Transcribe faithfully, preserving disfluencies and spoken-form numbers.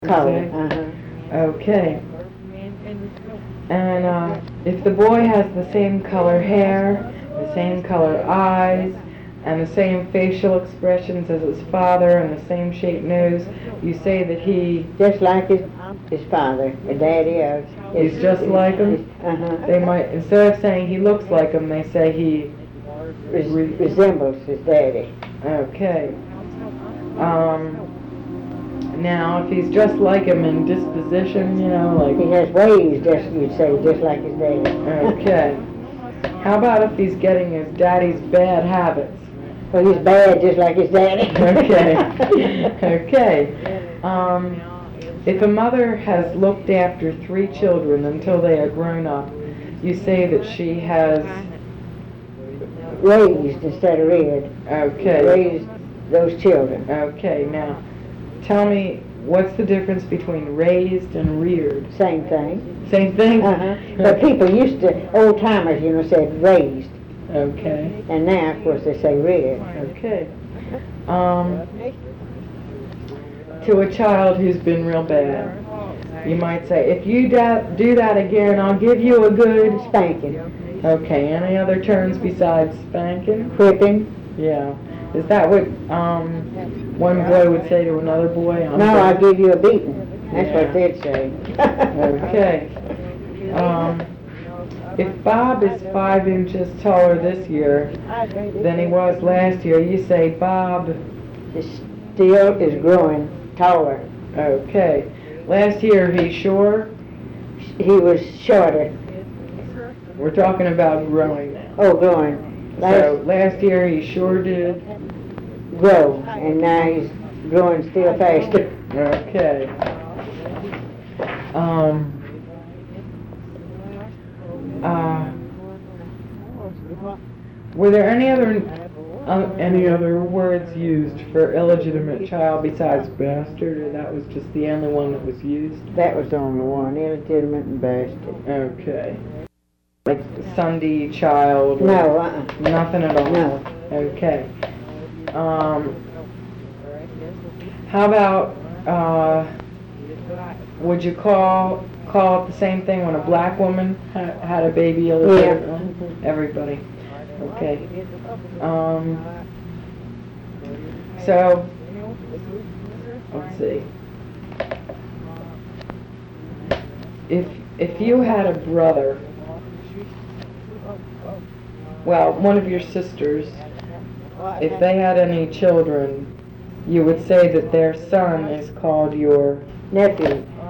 Color. Uh-huh. Okay. And uh, if the boy has the same color hair, the same color eyes, and the same facial expressions as his father, and the same shaped nose, you say that he... Just like his his father, his daddy is. He's just like him? Uh-huh. They might, instead of saying he looks like him, they say he... Res resembles his daddy. Okay. Um... Now, if he's just like him in disposition, you know, like... He has ways, just you'd say, just like his daddy. Okay. How about if he's getting his daddy's bad habits? Well, he's bad just like his daddy. Okay. Okay. Um, if a mother has looked after three children until they are grown up, you say that she has... Raised instead of reared. Okay. Raised those children. Okay, now... Tell me, what's the difference between raised and reared? Same thing. Same thing? Uh-huh. But people used to, old timers, you know, said raised. Okay. And now, of course, they say reared. Okay. Um, to a child who's been real bad, you might say, if you da do that again, I'll give you a good... Spanking. Okay, any other terms besides spanking? Whipping. Yeah. Is that what um, one boy would say to another boy? I'm no, I'll give you a beating. That's yeah. what they'd say. Okay. Um, if Bob is five inches taller this year than he was last year, you say Bob is still is growing taller. Okay. Last year he sure? He was shorter. We're talking about growing now. Oh, growing. Last, so last year he sure did grow, and now he's growing still faster. Okay. Um. Uh. Were there any other uh, any other words used for illegitimate child besides bastard, or that was just the only one that was used? That was the only one, illegitimate and bastard. Okay. Like Sunday child? No, uh-uh. Nothing at all? No. Okay. Um, how about, uh, would you call call it the same thing when a black woman ha had a baby? Yeah. Mm-hmm. Everybody. Okay. Um, so, let's see. If, if you had a brother, well, one of your sisters, if they had any children, you would say that their son is called your nephew.